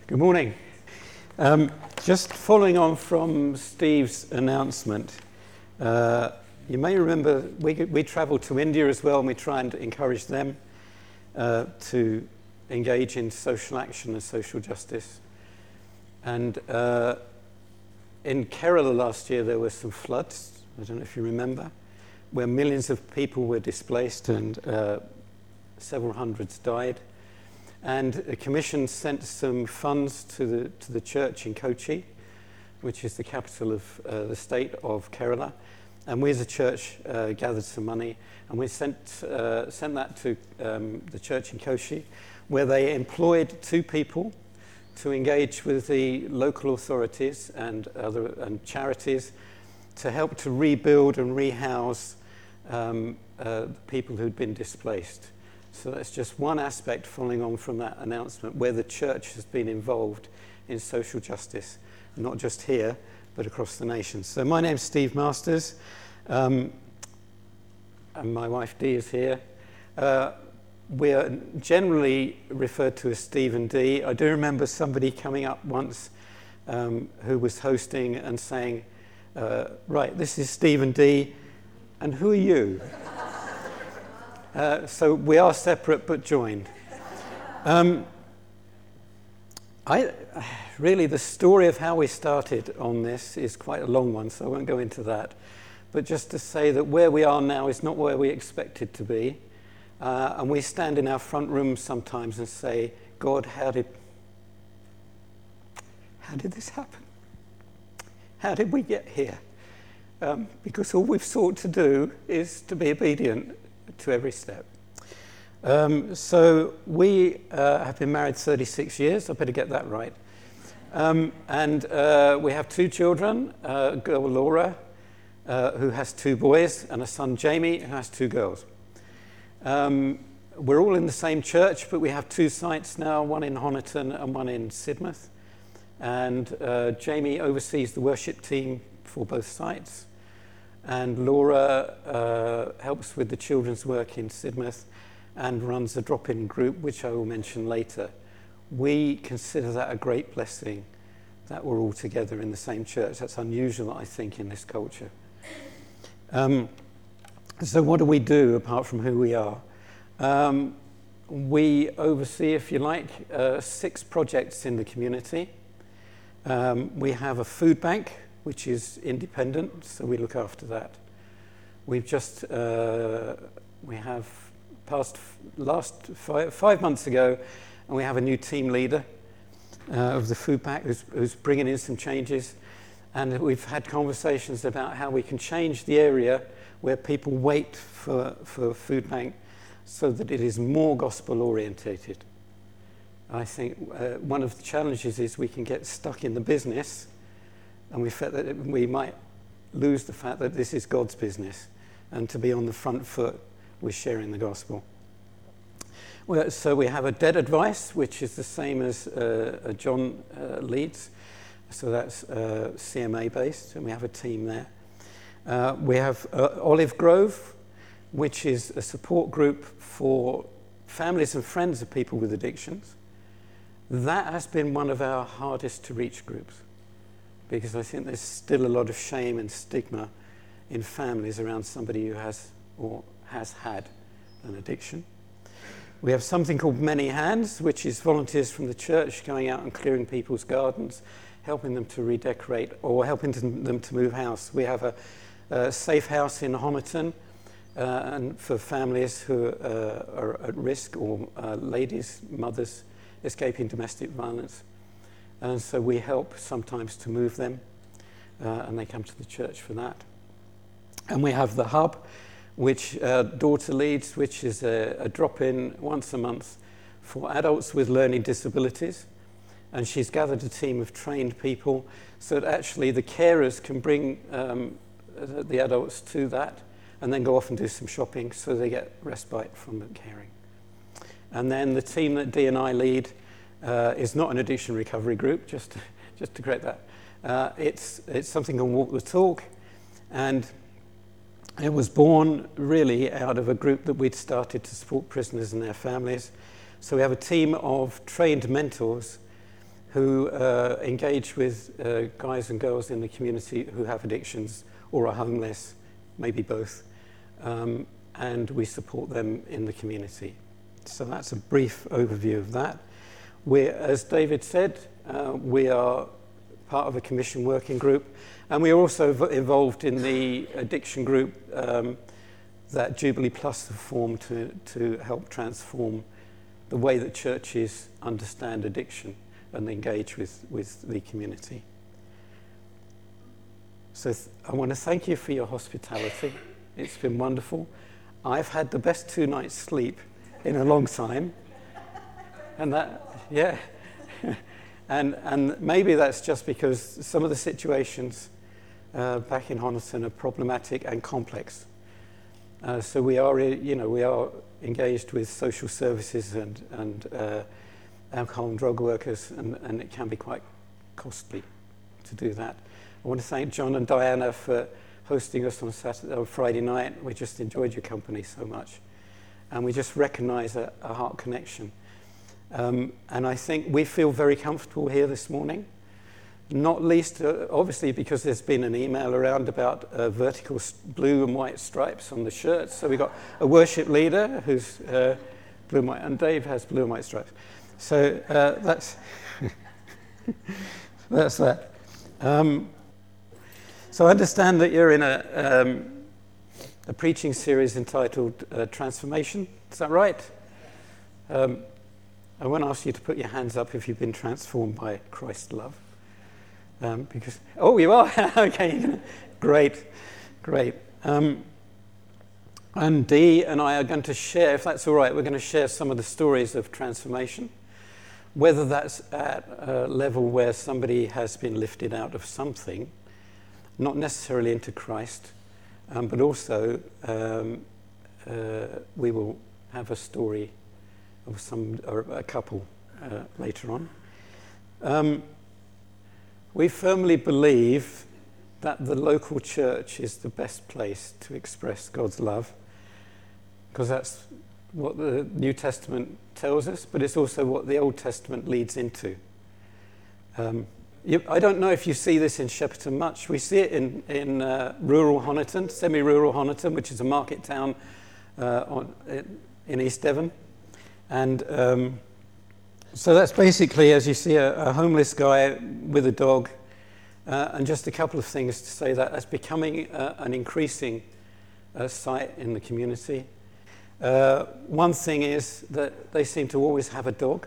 Good morning. Just following on from Steve's announcement, you may remember we travelled to India as well, and we try and encourage them to engage in social action and social justice. And in Kerala last year there were some floods, I don't know if you remember, where millions of people were displaced and several hundreds died. And the Commission sent some funds to the church in Kochi, which is the capital of the state of Kerala. And we as a church gathered some money, and we sent that to the church in Kochi, where they employed 2 people to engage with the local authorities and charities to help to rebuild and rehouse people who'd been displaced. So that's just one aspect following on from that announcement, where the church has been involved in social justice, not just here, but across the nation. So my name's Steve Masters, and my wife Dee is here. We are generally referred to as Steve and Dee. I do remember somebody coming up once who was hosting and saying, right, this is Steve and Dee, and who are you? So we are separate but joined. Really, the story of how we started on this is quite a long one, so I won't go into that. But just to say that where we are now is not where we expected to be. And we stand in our front rooms sometimes and say, God, how did this happen? How did we get here? Because all we've sought to do is to be obedient to every step. So we have been married 36 years. I better get that right. And we have 2 children, a girl Laura, who has 2 boys, and a son Jamie, who has 2 girls. We're all in the same church, but we have 2 sites now, one in Honiton and one in Sidmouth. And Jamie oversees the worship team for both sites. And Laura helps with the children's work in Sidmouth and runs a drop-in group, which I will mention later. We consider that a great blessing that we're all together in the same church. That's unusual, I think, in this culture. So what do we do apart from who we are? We oversee, if you like, 6 projects in the community. We have a food bank, which is independent, so we look after that. We've just, we have passed last 5 months ago, and we have a new team leader of the food bank who's bringing in some changes. And we've had conversations about how we can change the area where people wait for food bank so that it is more gospel orientated. I think one of the challenges is we can get stuck in the business, and we felt that we might lose the fact that this is God's business, and to be on the front foot with sharing the gospel. Well, so we have a debt advice, which is the same as John leads. So that's CMA based, and we have a team there. We have Olive Grove, which is a support group for families and friends of people with addictions. That has been one of our hardest to reach groups, because I think there's still a lot of shame and stigma in families around somebody who has or has had an addiction. We have something called Many Hands, which is volunteers from the church going out and clearing people's gardens, helping them to redecorate or helping them to move house. We have a safe house in Honiton and for families who are at risk, or ladies, mothers escaping domestic violence. And so we help sometimes to move them, and they come to the church for that. And we have the Hub, which daughter leads, which is a drop-in once a month for adults with learning disabilities. And she's gathered a team of trained people so that actually the carers can bring the adults to that and then go off and do some shopping so they get respite from the caring. And then the team that Dee and I lead is not an addiction recovery group, just to correct that. It's something called Walk the Talk, and it was born really out of a group that we'd started to support prisoners and their families. So we have a team of trained mentors who engage with guys and girls in the community who have addictions or are homeless, maybe both, and we support them in the community. So that's a brief overview of that. As David said, we are part of a commission working group, and we are also involved in the addiction group that Jubilee Plus have formed to help transform the way that churches understand addiction and engage with the community. So I want to thank you for your hospitality. It's been wonderful. I've had the best 2 nights sleep in a long time. And that, yeah. and maybe that's just because some of the situations back in Honiton are problematic and complex. So we are engaged with social services and alcohol and drug workers, and it can be quite costly to do that. I want to thank John and Diana for hosting us on Friday night. We just enjoyed your company so much, and we just recognise a heart connection. And I think we feel very comfortable here this morning, not least obviously because there's been an email around about vertical blue and white stripes on the shirts. So we've got a worship leader who's blue and white, and Dave has blue and white stripes. So that's that's that. So I understand that you're in a preaching series entitled Transformation. Is that right? I won't ask you to put your hands up if you've been transformed by Christ's love. Because you are? Okay, great. And Dee and I are going to share, if that's all right, we're going to share some of the stories of transformation, whether that's at a level where somebody has been lifted out of something, not necessarily into Christ, but also we will have a story of a couple later on. We firmly believe that the local church is the best place to express God's love, because that's what the New Testament tells us, but it's also what the Old Testament leads into. I don't know if you see this in Shepperton much. We see it in rural Honiton, semi-rural Honiton, which is a market town in East Devon. And so that's basically, as you see, a homeless guy with a dog, and just a couple of things to say that's becoming an increasing sight in the community. One thing is that they seem to always have a dog.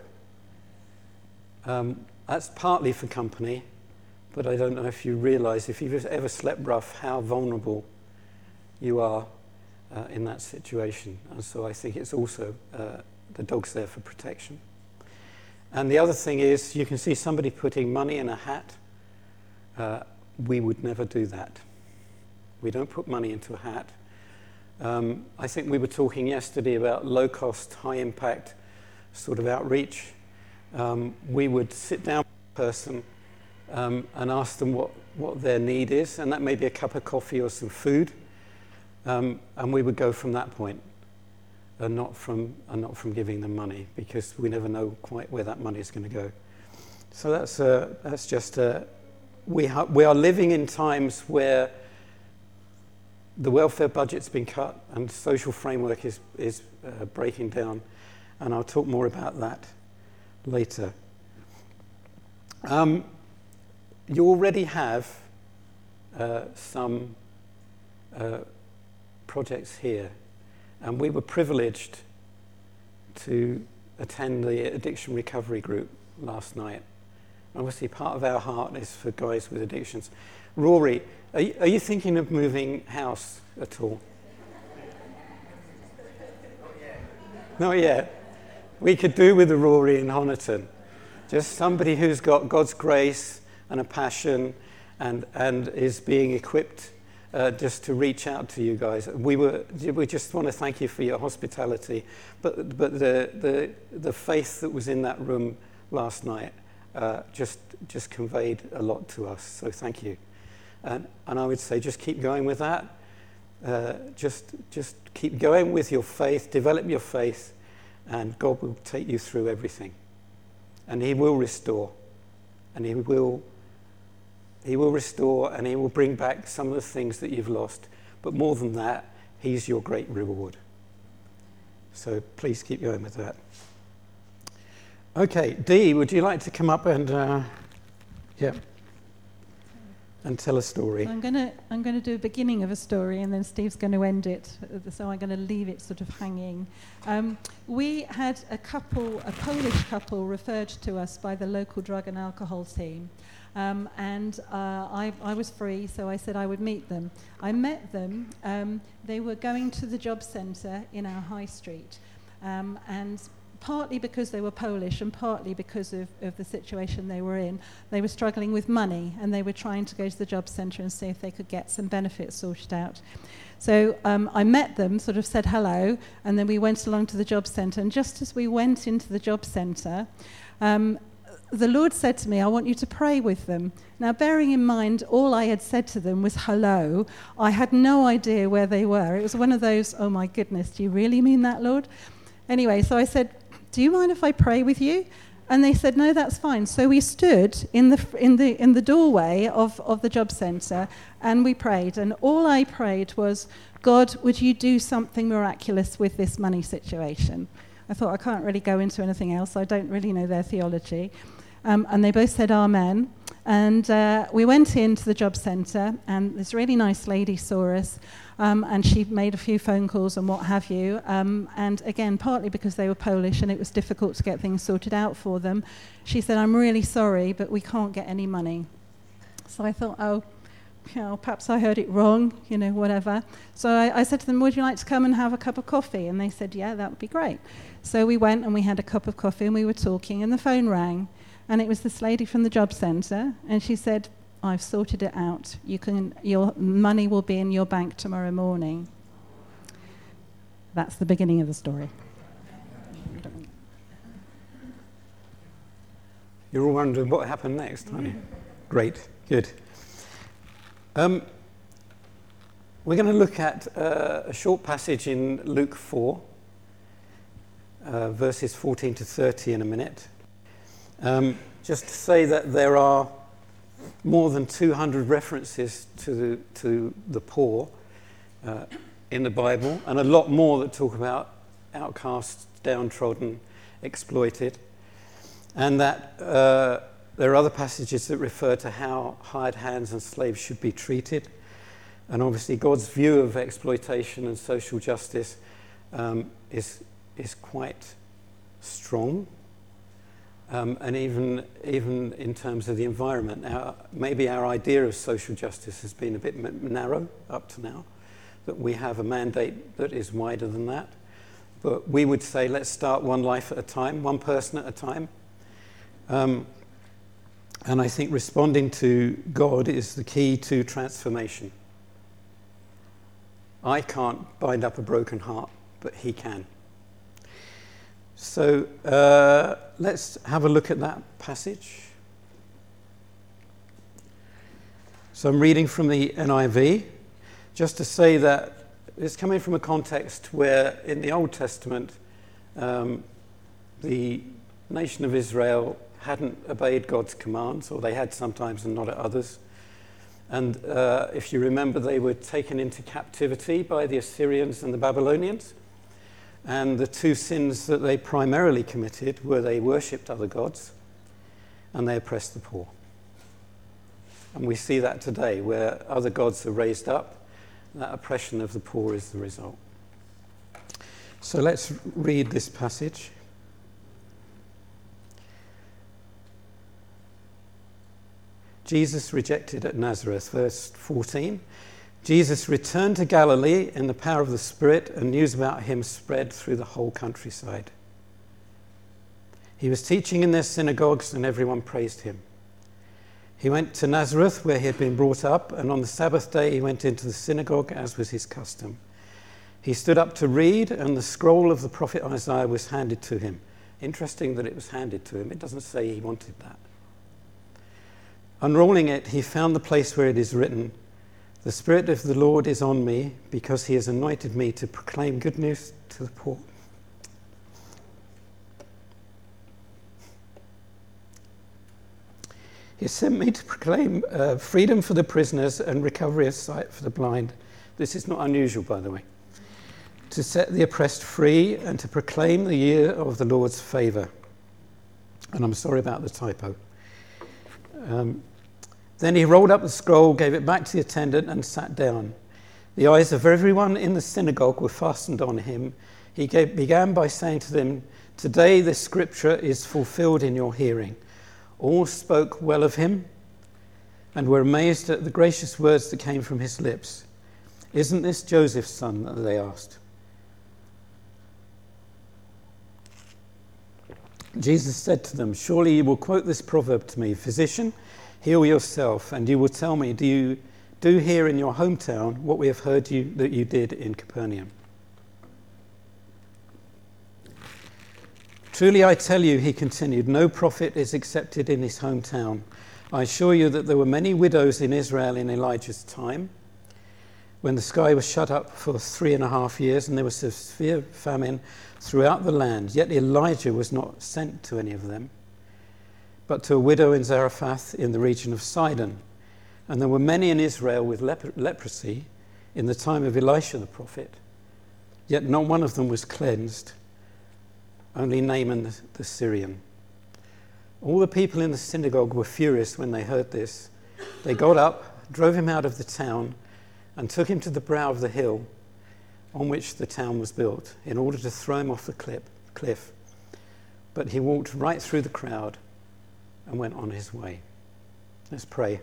That's partly for company, but I don't know if you realise, if you've ever slept rough, how vulnerable you are in that situation. And so I think it's also, the dog's there for protection. And the other thing is, you can see somebody putting money in a hat. We would never do that. We don't put money into a hat. I think we were talking yesterday about low-cost, high-impact sort of outreach. We would sit down with a person and ask them what their need is, and that may be a cup of coffee or some food, and we would go from that point, and not from giving them money, because we never know quite where that money is going to go. So that's just we are living in times where the welfare budget's been cut and social framework is breaking down, and I'll talk more about that later. You already have some projects here, and we were privileged to attend the addiction recovery group last night. Obviously, part of our heart is for guys with addictions. Rory, are you thinking of moving house at all? Not yet. We could do with a Rory in Honiton. Just somebody who's got God's grace and a passion and is being equipped just to reach out to you guys. We just want to thank you for your hospitality, but the faith that was in that room last night just conveyed a lot to us. So thank you, and I would say just keep going with that. Just keep going with your faith. Develop your faith, and God will take you through everything, and He will restore. and he will restore, and he will bring back some of the things that you've lost. But more than that, he's your great reward. So please keep going with that. Okay, Dee, would you like to come up and and tell a story? I'm going to do a beginning of a story, and then Steve's going to end it. So I'm going to leave it sort of hanging. We had a Polish couple, referred to us by the local drug and alcohol team. I was free, so I said I would meet them. I met them. They were going to the job centre in our high street, and partly because they were Polish and partly because of the situation they were in, they were struggling with money, and they were trying to go to the job centre and see if they could get some benefits sorted out. So I met them, sort of said hello, and then we went along to the job centre. And just as we went into the job centre, the Lord said to me, I want you to pray with them. Now, bearing in mind, all I had said to them was hello. I had no idea where they were. It was one of those, oh my goodness, do you really mean that, Lord? Anyway, so I said, do you mind if I pray with you? And they said, no, that's fine. So we stood in the doorway of the job centre, and we prayed. And all I prayed was, God, would you do something miraculous with this money situation? I thought, I can't really go into anything else. I don't really know their theology. And they both said amen. And we went into the job centre, and this really nice lady saw us, and she made a few phone calls and what have you. And again, partly because they were Polish and it was difficult to get things sorted out for them, she said, I'm really sorry, but we can't get any money. So I thought, perhaps I heard it wrong, whatever. So I said to them, would you like to come and have a cup of coffee? And they said, yeah, that would be great. So we went and we had a cup of coffee and we were talking, and the phone rang. And it was this lady from the job centre, and she said, I've sorted it out. Your money will be in your bank tomorrow morning. That's the beginning of the story. You're all wondering what happened next, aren't you? Great, good. We're going to look at a short passage in Luke 4, verses 14 to 30 in a minute. Just to say that there are more than 200 references to the poor in the Bible, and a lot more that talk about outcasts, downtrodden, exploited, and that there are other passages that refer to how hired hands and slaves should be treated. And obviously God's view of exploitation and social justice is quite strong. And even in terms of the environment. Maybe our idea of social justice has been a bit narrow up to now, that we have a mandate that is wider than that. But we would say, let's start one life at a time, one person at a time. And I think responding to God is the key to transformation. I can't bind up a broken heart, but he can. So let's have a look at that passage. So I'm reading from the NIV, just to say that it's coming from a context where in the Old Testament, the nation of Israel hadn't obeyed God's commands, or they had sometimes and not at others. And if you remember, they were taken into captivity by the Assyrians and the Babylonians. And the two sins that they primarily committed were they worshipped other gods and they oppressed the poor. And we see that today, where other gods are raised up, that oppression of the poor is the result. So let's read this passage. Jesus rejected at Nazareth, verse 14. Jesus returned to Galilee in the power of the Spirit, and news about him spread through the whole countryside. He was teaching in their synagogues, and everyone praised him. He went to Nazareth, where he had been brought up, and on the Sabbath day he went into the synagogue, as was his custom. He stood up to read, and the scroll of the prophet Isaiah was handed to him. Interesting that it was handed to him. It doesn't say he wanted that. Unrolling it, he found the place where it is written, "The Spirit of the Lord is on me, because he has anointed me to proclaim good news to the poor. He sent me to proclaim freedom for the prisoners and recovery of sight for the blind. This is not unusual, by the way. To set the oppressed free and to proclaim the year of the Lord's favour. And I'm sorry about the typo. Then he rolled up the scroll, gave it back to the attendant and sat down. The eyes of everyone in the synagogue were fastened on him. He began by saying to them, "Today this scripture is fulfilled in your hearing." All spoke well of him and were amazed at the gracious words that came from his lips. "Isn't this Joseph's son?" they asked. Jesus said to them, "Surely you will quote this proverb to me, 'Physician, heal yourself,' and you will tell me, do you do here in your hometown what we have heard that you did in Capernaum?" "Truly I tell you," he continued, "no prophet is accepted in his hometown. I assure you that there were many widows in Israel in Elijah's time, when the sky was shut up for 3.5 years and there was a severe famine throughout the land. Yet Elijah was not sent to any of them, but to a widow in Zarephath in the region of Sidon. And there were many in Israel with leprosy in the time of Elisha the prophet. Yet not one of them was cleansed, only Naaman the Syrian." All the people in the synagogue were furious when they heard this. They got up, drove him out of the town, and took him to the brow of the hill on which the town was built, in order to throw him off the cliff. But he walked right through the crowd and went on his way. Let's pray.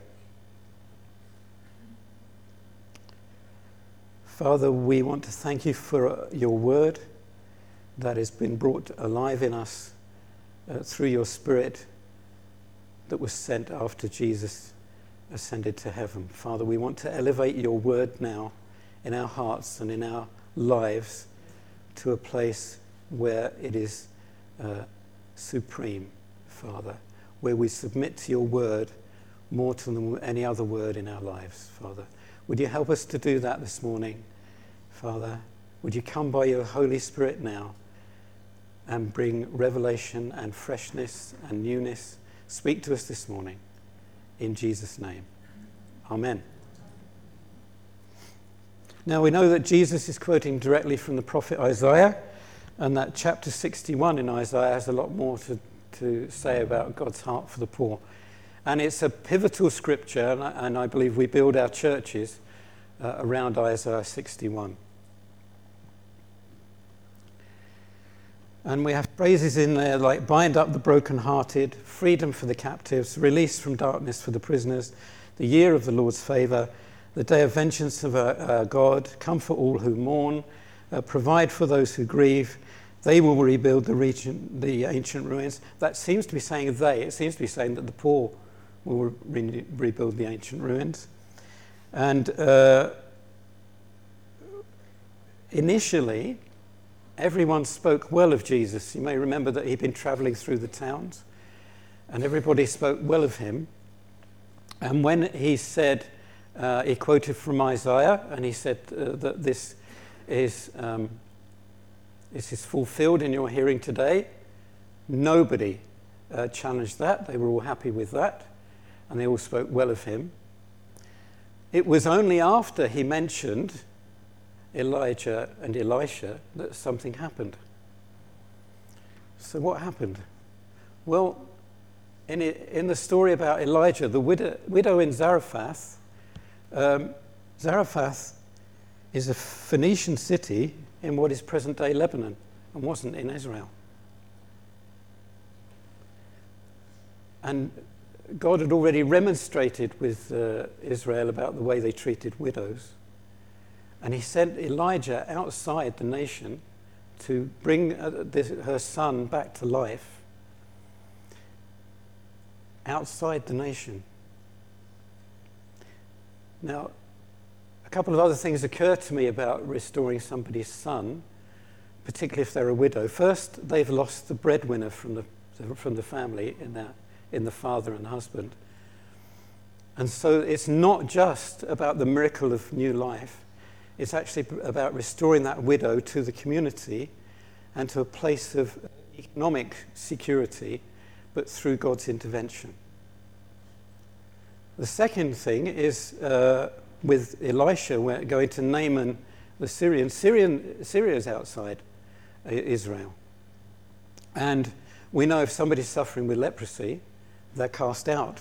Father, we want to thank you for your word that has been brought alive in us through your Spirit that was sent after Jesus ascended to heaven. Father, we want to elevate your word now in our hearts and in our lives to a place where it is supreme, Father, where we submit to your word more than any other word in our lives, Father. Would you help us to do that this morning, Father? Would you come by your Holy Spirit now and bring revelation and freshness and newness? Speak to us this morning. In Jesus' name. Amen. Now we know that Jesus is quoting directly from the prophet Isaiah, and that chapter 61 in Isaiah has a lot more to say about God's heart for the poor. And it's a pivotal scripture, and I believe we build our churches around Isaiah 61. And we have phrases in there like bind up the brokenhearted, freedom for the captives, release from darkness for the prisoners, the year of the Lord's favour, the day of vengeance of our God, comfort all who mourn, provide for those who grieve. They will rebuild the ancient ruins. That seems to be saying they. It seems to be saying that the poor will rebuild the ancient ruins. And initially, everyone spoke well of Jesus. You may remember that he'd been travelling through the towns, and everybody spoke well of him. And when he said, he quoted from Isaiah, and he said that this is fulfilled in your hearing today, nobody challenged that. They were all happy with that, and they all spoke well of him. It was only after he mentioned Elijah and Elisha that something happened. So what happened? Well, in the story about Elijah, the widow in Zarephath, Zarephath is a Phoenician city in what is present-day Lebanon and wasn't in Israel. And God had already remonstrated with Israel about the way they treated widows. And he sent Elijah outside the nation to bring her son back to life outside the nation. Now, a couple of other things occur to me about restoring somebody's son, particularly if they're a widow. First, they've lost the breadwinner from the family in the father and husband. And so it's not just about the miracle of new life. It's actually about restoring that widow to the community and to a place of economic security, but through God's intervention. The second thing is with Elisha, we're going to Naaman the Syrian. Syria is outside Israel. And we know if somebody's suffering with leprosy, they're cast out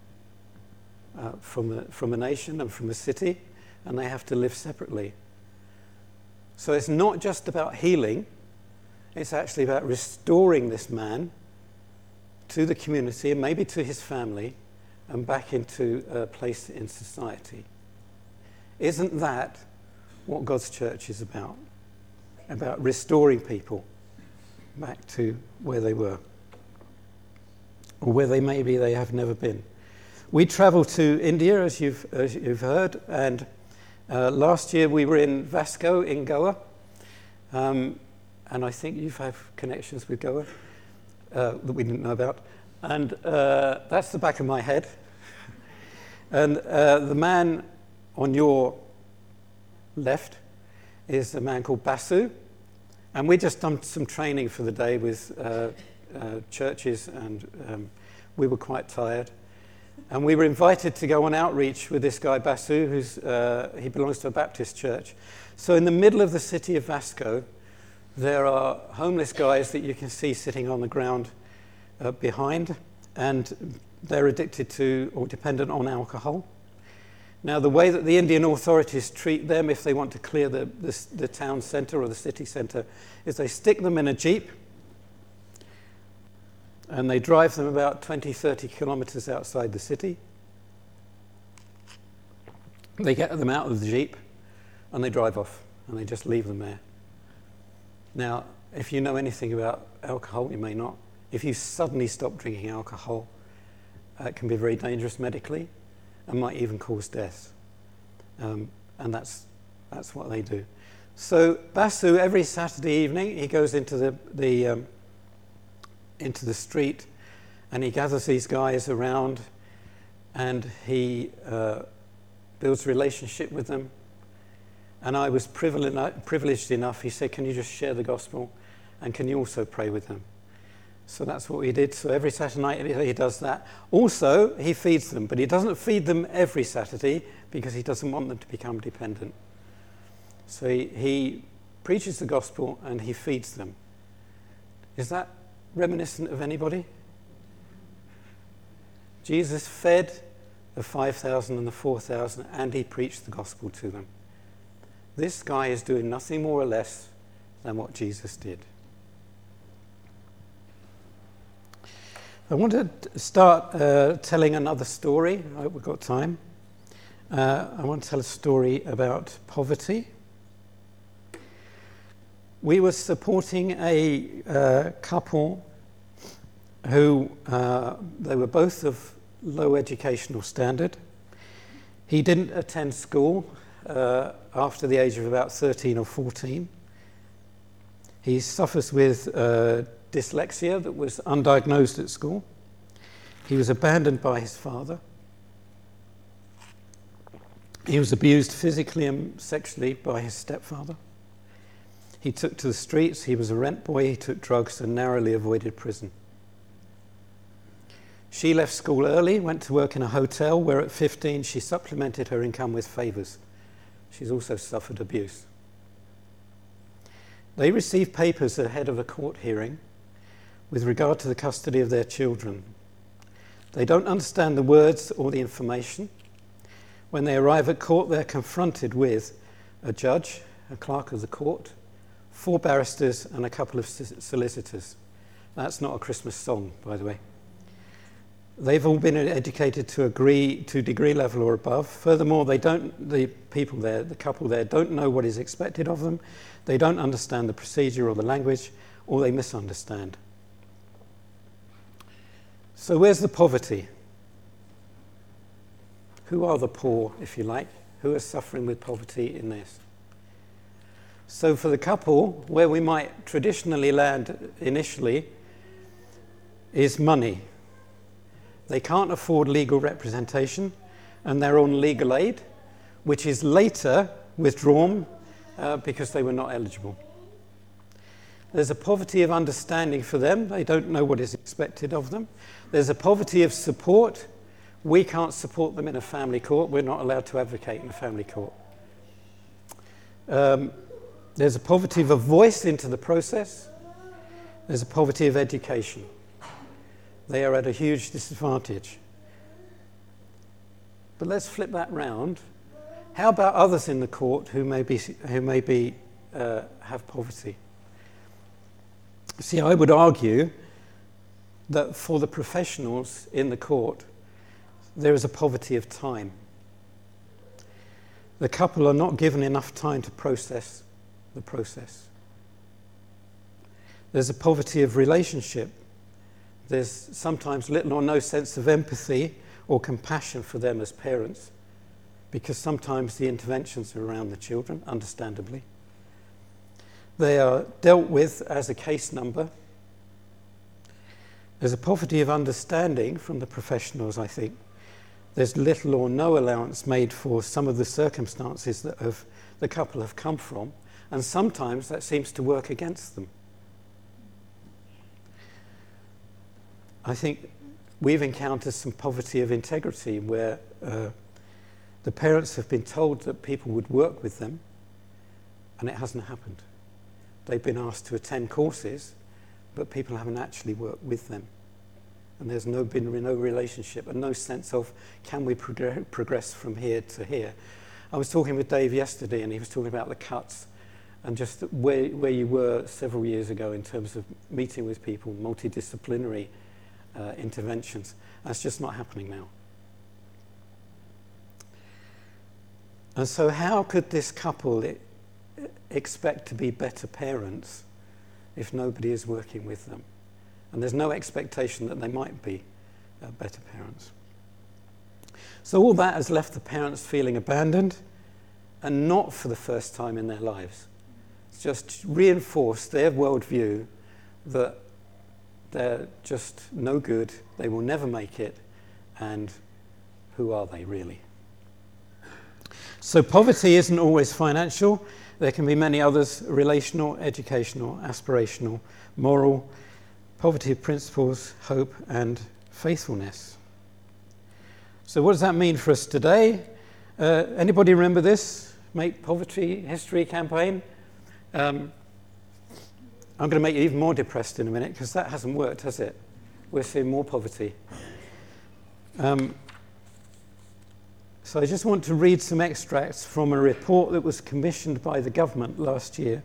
from a nation and from a city, and they have to live separately. So it's not just about healing, it's actually about restoring this man to the community and maybe to his family and back into a place in society. Isn't that what God's church is about? About restoring people back to where they were, or where they have never been. We travelled to India, as you've heard, and last year we were in Vasco in Goa, and I think you have connections with Goa that we didn't know about, and that's the back of my head. And the man on your left is a man called Basu, and we just done some training for the day with churches, and we were quite tired. And we were invited to go on outreach with this guy Basu, he belongs to a Baptist church. So in the middle of the city of Vasco, there are homeless guys that you can see sitting on the ground behind, and they're addicted to or dependent on alcohol. Now, the way that the Indian authorities treat them if they want to clear the town centre or the city centre is they stick them in a jeep and they drive them about 20, 30 kilometres outside the city. They get them out of the jeep and they drive off and they just leave them there. Now, if you know anything about alcohol, you may not. If you suddenly stop drinking alcohol, it can be very dangerous medically and might even cause death. And that's what they do. So Basu, every Saturday evening, he goes into the street and he gathers these guys around and he builds a relationship with them. And I was privileged enough, he said, can you just share the gospel and can you also pray with them? So that's what we did. So every Saturday night he does that. Also, he feeds them, but he doesn't feed them every Saturday because he doesn't want them to become dependent. So he preaches the gospel and he feeds them. Is that reminiscent of anybody? Jesus fed the 5,000 and the 4,000 and he preached the gospel to them. This guy is doing nothing more or less than what Jesus did. I want to start telling another story. I hope we've got time. I want to tell a story about poverty. We were supporting a couple who, they were both of low educational standard. He didn't attend school after the age of about 13 or 14. He suffers with dyslexia that was undiagnosed at school. He was abandoned by his father. He was abused physically and sexually by his stepfather. He took to the streets, he was a rent boy, he took drugs and narrowly avoided prison. She left school early, went to work in a hotel where at 15 she supplemented her income with favours. She's also suffered abuse. They received papers ahead of a court hearing with regard to the custody of their children. They don't understand the words or the information. When they arrive at court, they're confronted with a judge, a clerk of the court, 4 barristers and a couple of solicitors. That's not a Christmas song, by the way. They've all been educated to degree level or above. Furthermore, the couple there don't know what is expected of them. They don't understand the procedure or the language, or they misunderstand. So where's the poverty? Who are the poor, if you like? Who are suffering with poverty in this? So for the couple, where we might traditionally land initially is money. They can't afford legal representation and they're on legal aid, which is later withdrawn because they were not eligible. There's a poverty of understanding for them. They don't know what is expected of them. There's a poverty of support We can't support them in a family court. We're not allowed to advocate in a family court. There's a poverty of a voice into the process. There's a poverty of education. They are at a huge disadvantage. But let's flip that round. How about others in the court who may have poverty? See, I would argue that for the professionals in the court, there is a poverty of time. The couple are not given enough time to process the process. There's a poverty of relationship. There's sometimes little or no sense of empathy or compassion for them as parents, because sometimes the interventions are around the children, understandably. They are dealt with as a case number. There's a poverty of understanding from the professionals, I think. There's little or no allowance made for some of the circumstances that the couple have come from, and sometimes that seems to work against them. I think we've encountered some poverty of integrity where the parents have been told that people would work with them, and it hasn't happened. They've been asked to attend courses, but people haven't actually worked with them. And there's been no relationship and no sense of, can we progress from here to here? I was talking with Dave yesterday, and he was talking about the cuts and just where you were several years ago in terms of meeting with people, multidisciplinary interventions. That's just not happening now. And so how could this couple expect to be better parents if nobody is working with them? And there's no expectation that they might be better parents. So all that has left the parents feeling abandoned, and not for the first time in their lives. It's just reinforced their worldview that they're just no good, they will never make it, and who are they really? So poverty isn't always financial. There can be many others: relational, educational, aspirational, moral, poverty of principles, hope, and faithfulness. So what does that mean for us today? Anybody remember this Make Poverty History campaign? I'm going to make you even more depressed in a minute, because that hasn't worked, has it? We're seeing more poverty. So I just want to read some extracts from a report that was commissioned by the government last year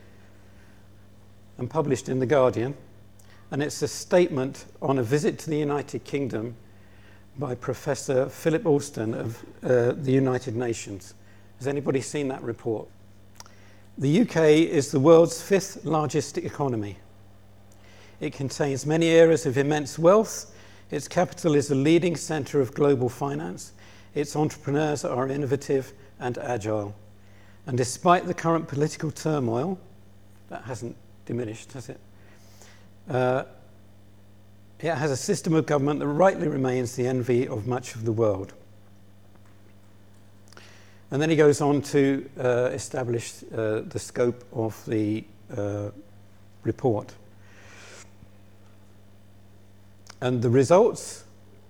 and published in The Guardian. And it's a statement on a visit to the United Kingdom by Professor Philip Alston of the United Nations. Has anybody seen that report? The UK is the world's 5th largest economy. It contains many areas of immense wealth. Its capital is a leading centre of global finance. Its entrepreneurs are innovative and agile. And despite the current political turmoil, that hasn't diminished, has it? It has a system of government that rightly remains the envy of much of the world. And then he goes on to establish the scope of the report. And the results: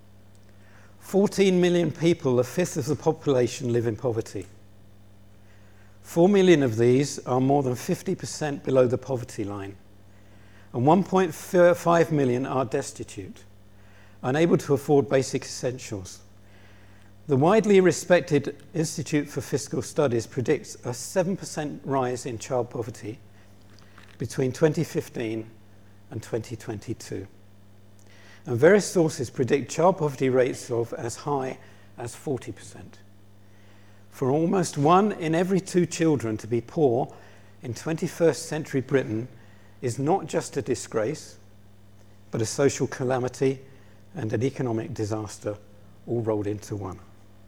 14 million people, a fifth of the population, live in poverty. 4 million of these are more than 50% below the poverty line. And 1.5 million are destitute, unable to afford basic essentials. The widely respected Institute for Fiscal Studies predicts a 7% rise in child poverty between 2015 and 2022. And various sources predict child poverty rates of as high as 40%. For almost 1 in every 2 children to be poor in 21st century Britain is not just a disgrace, but a social calamity and an economic disaster all rolled into one.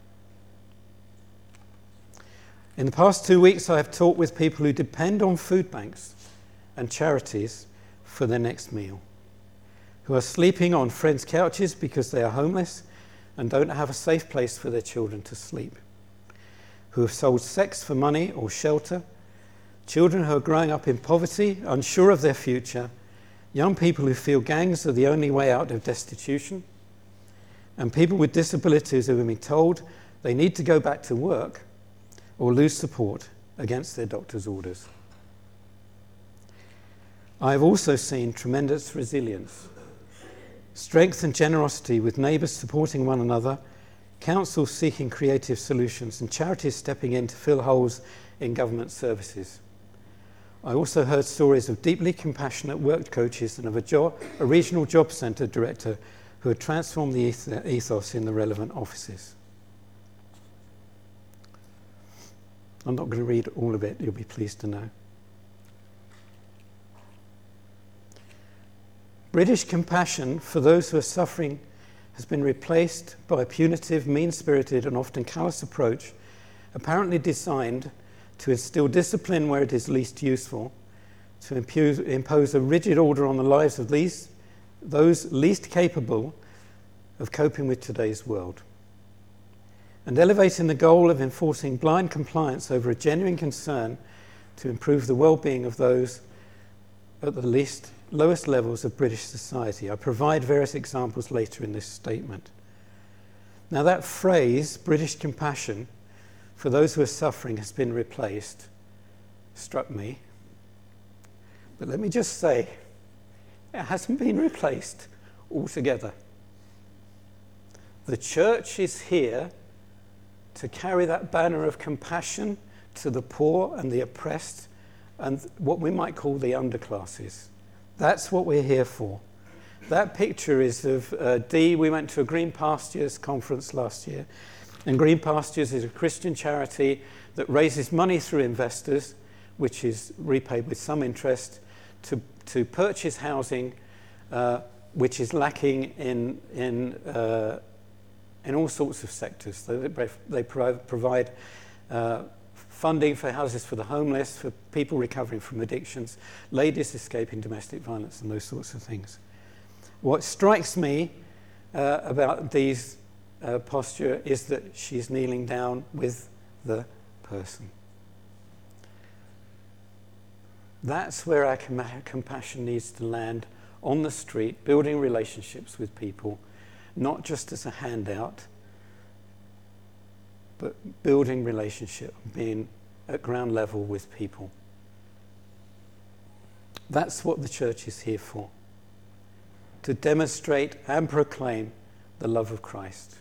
In the past 2 weeks, I have talked with people who depend on food banks and charities for their next meal, who are sleeping on friends' couches because they are homeless and don't have a safe place for their children to sleep, who have sold sex for money or shelter, children who are growing up in poverty, unsure of their future, young people who feel gangs are the only way out of destitution, and people with disabilities who have been told they need to go back to work or lose support against their doctor's orders. I have also seen tremendous resilience, strength and generosity with neighbours supporting one another, councils seeking creative solutions, and charities stepping in to fill holes in government services. I also heard stories of deeply compassionate work coaches and of a regional job centre director who had transformed the ethos in the relevant offices. I'm not going to read all of it, you'll be pleased to know. British compassion for those who are suffering has been replaced by a punitive, mean-spirited and often callous approach, apparently designed to instill discipline where it is least useful, to impose a rigid order on the lives of those least capable of coping with today's world, and elevating the goal of enforcing blind compliance over a genuine concern to improve the well-being of those at the lowest levels of British society. I provide various examples later in this statement. Now that phrase, British compassion for those who are suffering, has been replaced, struck me. But let me just say, it hasn't been replaced altogether. The church is here to carry that banner of compassion to the poor and the oppressed and what we might call the underclasses. That's what we're here for. That picture is of Dee. We went to a Green Pastures conference last year, and Green Pastures is a Christian charity that raises money through investors, which is repaid with some interest, to purchase housing which is lacking in all sorts of sectors. So they provide funding for houses for the homeless, for people recovering from addictions, ladies escaping domestic violence, and those sorts of things. What strikes me about Dee's posture is that she's kneeling down with the person. That's where our compassion needs to land, on the street, building relationships with people, not just as a handout, but building relationship, being at ground level with people. That's what the church is here for, to demonstrate and proclaim the love of Christ.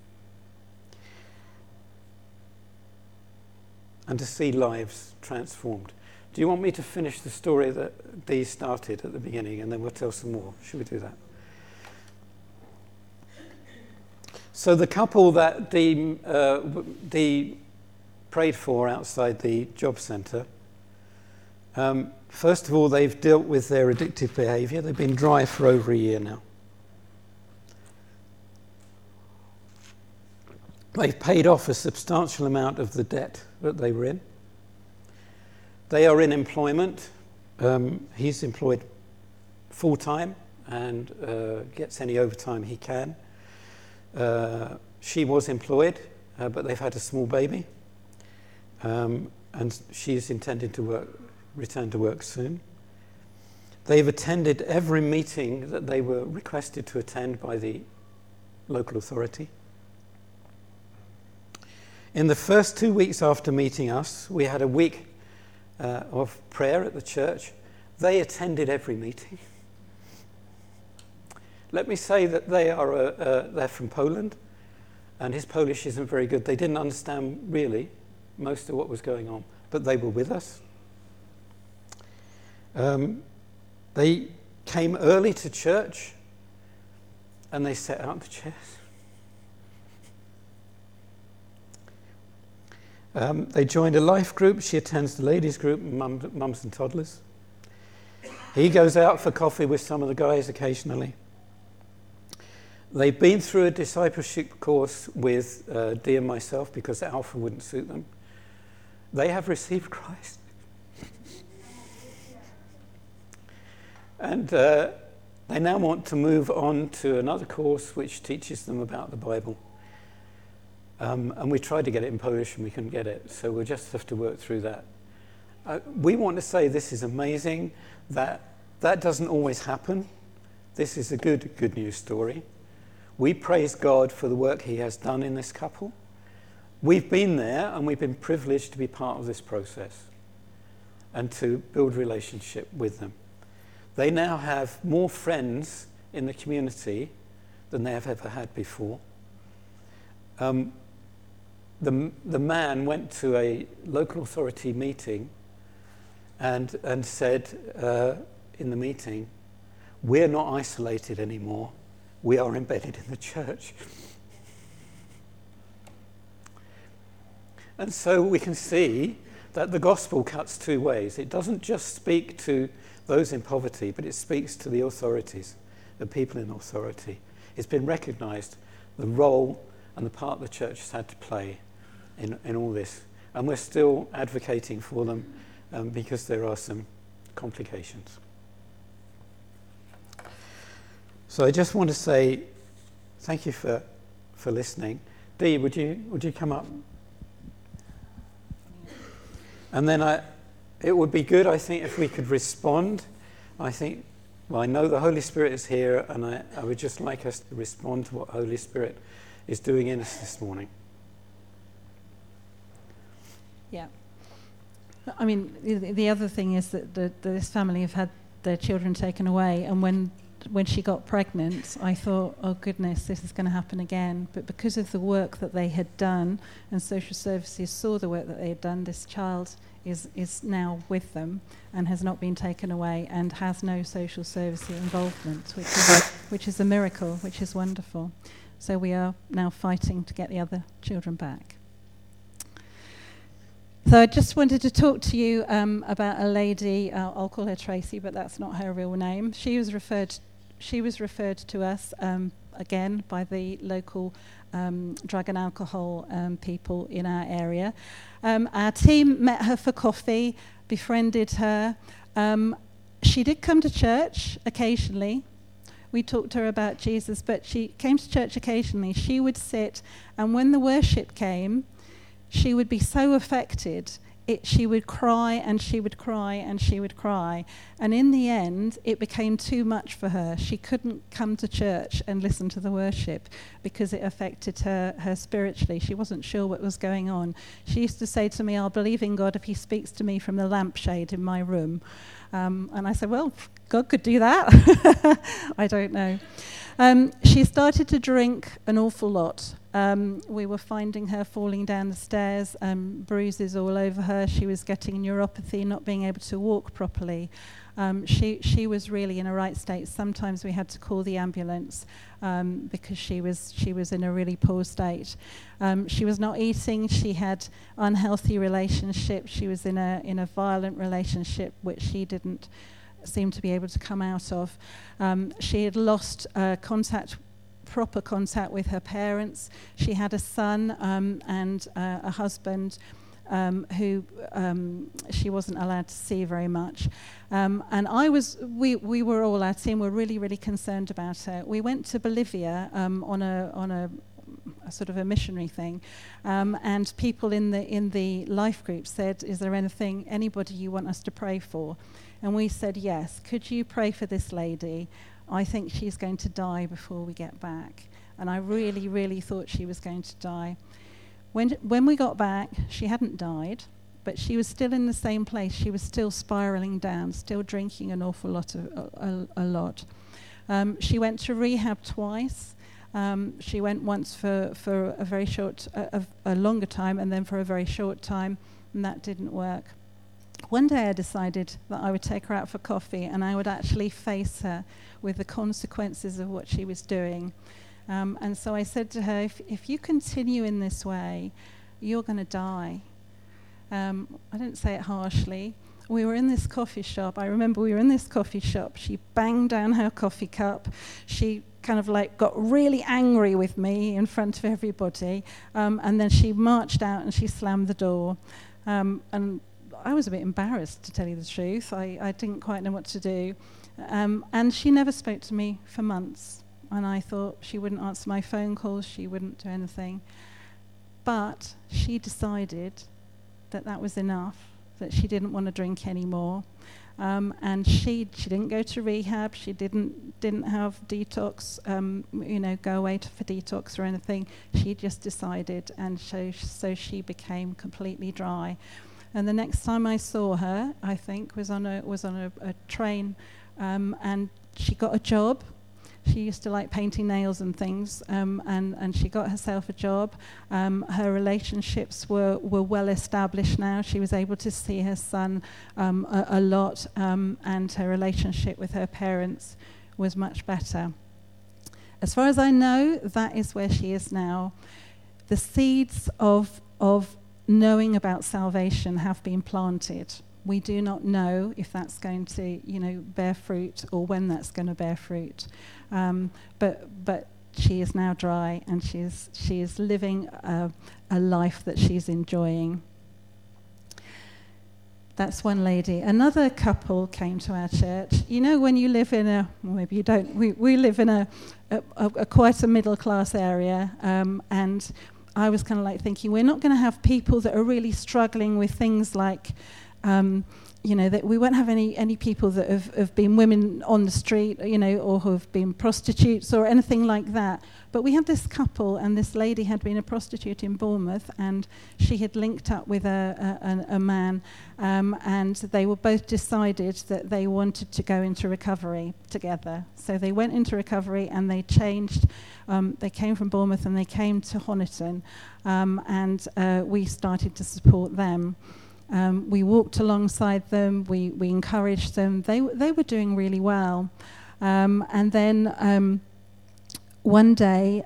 And to see lives transformed. Do you want me to finish the story that Dee started at the beginning, and then we'll tell some more? Should we do that? So the couple that Dee prayed for outside the job centre, first of all, they've dealt with their addictive behaviour. They've been dry for over a year now. They've paid off a substantial amount of the debt that they were in. They are in employment. He's employed full-time and gets any overtime he can. She was employed, but they've had a small baby. And she's intending to return to work soon. They've attended every meeting that they were requested to attend by the local authority. In the first 2 weeks after meeting us, we had a week of prayer at the church. They attended every meeting. Let me say that they're from Poland, and his Polish isn't very good. They didn't understand really most of what was going on, but they were with us. They came early to church, and they set out the chairs. They joined a life group. She attends the ladies group, mums and toddlers. He goes out for coffee with some of the guys occasionally. They've been through a discipleship course with Dee and myself because Alpha wouldn't suit them. They have received Christ. And they now want to move on to another course which teaches them about the Bible. And we tried to get it in Polish and we couldn't get it, so we'll just have to work through that. We want to say this is amazing, that doesn't always happen. This is a good news story. We praise God for the work he has done in this couple. We've been there and we've been privileged to be part of this process and to build relationship with them. They now have more friends in the community than they have ever had before. The man went to a local authority meeting and said in the meeting, "We're not isolated anymore. We are embedded in the church." And so we can see that the gospel cuts two ways. It doesn't just speak to those in poverty, but it speaks to the authorities, the people in authority. It's been recognised the role and the part the church has had to play in all this. And we're still advocating for them because there are some complications. So I just want to say thank you for listening. Dee, would you come up? And then it would be good, I think, if we could respond. I know the Holy Spirit is here, and I would just like us to respond to what Holy Spirit is doing in us this morning. Yeah. I mean, the other thing is that this family have had their children taken away, and when she got pregnant, I thought, oh goodness, this is going to happen again. But because of the work that they had done, and social services saw the work that they had done, this child is now with them and has not been taken away and has no social service involvement, which is a miracle, which is wonderful. So we are now fighting to get the other children back. So I just wanted to talk to you about a lady. I'll call her Tracy, but that's not her real name. She was referred to us again by the local drug and alcohol people in our area. Our team met her for coffee, befriended her. She did come to church occasionally. We talked to her about Jesus, but she came to church occasionally. She would sit, and when the worship came, she would be so affected. She would cry and she would cry and she would cry. And in the end, it became too much for her. She couldn't come to church and listen to the worship because it affected her spiritually. She wasn't sure what was going on. She used to say to me, "I'll believe in God if he speaks to me from the lampshade in my room." And I said, well, God could do that. I don't know. She started to drink an awful lot. We were finding her falling down the stairs, bruises all over her. She was getting neuropathy, not being able to walk properly. She was really in a right state. Sometimes we had to call the ambulance because she was in a really poor state. She was not eating. She had unhealthy relationships. She was in a violent relationship which she didn't seem to be able to come out of. She had lost proper contact with her parents. She had a son and a husband who she wasn't allowed to see very much. And we were all, our team were really, really concerned about her. We went to Bolivia on a sort of a missionary thing, and people in the life group said, "Is there anybody you want us to pray for?" And we said, "Yes, could you pray for this lady? I think she's going to die before we get back." And I really, really thought she was going to die. When we got back, she hadn't died, but she was still in the same place. She was still spiraling down, still drinking an awful lot. She went to rehab twice. She went once for a very short, a longer time, and then for a very short time, and that didn't work. One day I decided that I would take her out for coffee and I would actually face her with the consequences of what she was doing. And so I said to her, if you continue in this way, you're going to die. I didn't say it harshly. We were in this coffee shop. I remember we were in this coffee shop. She banged down her coffee cup. She kind of like got really angry with me in front of everybody. And then she marched out and she slammed the door. And I was a bit embarrassed, to tell you the truth. I didn't quite know what to do. And she never spoke to me for months. And I thought she wouldn't answer my phone calls, she wouldn't do anything. But she decided that was enough, that she didn't want to drink anymore. And she didn't go to rehab. She didn't have detox, go away for detox or anything. She just decided, and so she became completely dry. And the next time I saw her, I think, was on a train, and she got a job. She used to like painting nails and things, and she got herself a job. Her relationships were well established now. She was able to see her son a lot, and her relationship with her parents was much better. As far as I know, that is where she is now. The seeds of knowing about salvation have been planted. We do not know if that's going to, bear fruit or when that's going to bear fruit. But she is now dry, and she is living a life that she's enjoying. That's one lady. Another couple came to our church. When you live in maybe you don't. We live in a quite a middle class area, and I was kind of like thinking, we're not going to have people that are really struggling with things like. That we won't have any people that have been women on the street, or who have been prostitutes or anything like that. But we had this couple, and this lady had been a prostitute in Bournemouth, and she had linked up with a man, and they were both decided that they wanted to go into recovery together. So they went into recovery, and they changed. They came from Bournemouth, and they came to Honiton, and we started to support them. We walked alongside them. We encouraged them. They were doing really well. And then one day,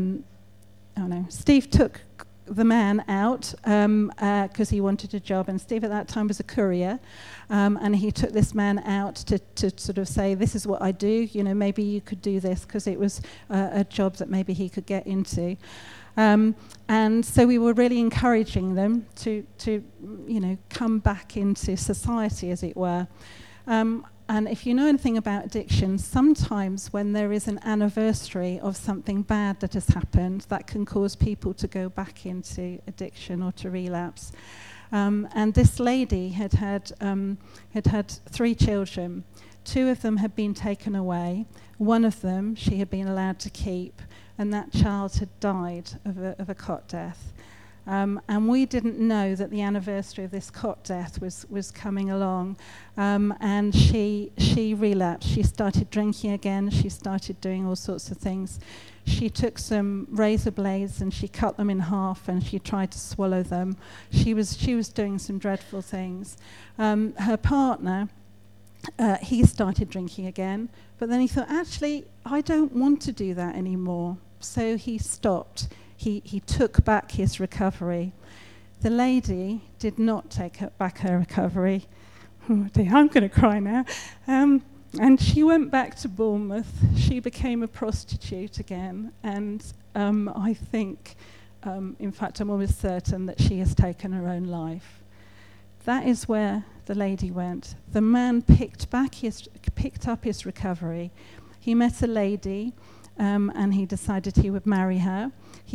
Steve took the man out because he wanted a job. And Steve at that time was a courier. And he took this man out to sort of say, this is what I do. Maybe you could do this, because it was a job that maybe he could get into. And so we were really encouraging them to come back into society, as it were. And if you know anything about addiction, sometimes when there is an anniversary of something bad that has happened, that can cause people to go back into addiction or to relapse. And this lady had had 3 children. 2 of them had been taken away. One of them she had been allowed to keep, and that child had died of a cot death. And we didn't know that the anniversary of this cot death was coming along. And she relapsed. She started drinking again. She started doing all sorts of things. She took some razor blades and she cut them in half, and she tried to swallow them. She was doing some dreadful things. Her partner, he started drinking again, but then he thought, actually, I don't want to do that anymore. So he stopped. He took back his recovery. The lady did not take back her recovery. Oh dear, I'm going to cry now. And she went back to Bournemouth. She became a prostitute again. And I think, in fact, I'm almost certain that she has taken her own life. That is where the lady went. The man picked up his recovery. He met a lady, and he decided he would marry her.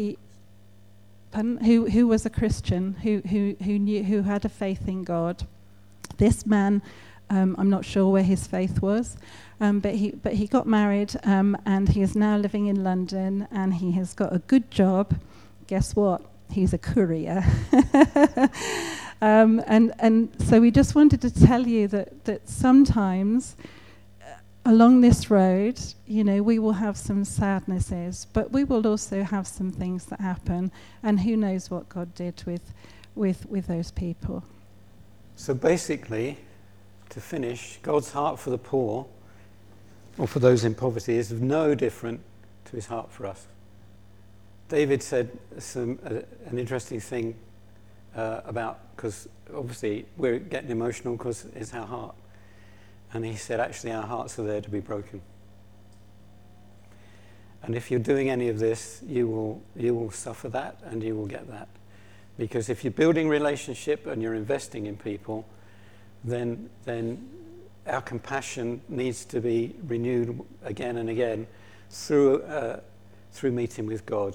Who was a Christian, who had a faith in God. This man, I'm not sure where his faith was, but he got married, and he is now living in London, and he has got a good job. Guess what? He's a courier. And so we just wanted to tell you that sometimes along this road, we will have some sadnesses, but we will also have some things that happen, and who knows what God did with those people. So basically, to finish, God's heart for the poor, or for those in poverty, is no different to his heart for us. David said an interesting thing about, because obviously we're getting emotional because it's our heart. And he said, actually, our hearts are there to be broken. And if you're doing any of this, you will suffer that, and you will get that. Because if you're building relationship and you're investing in people, then our compassion needs to be renewed again and again through meeting with God.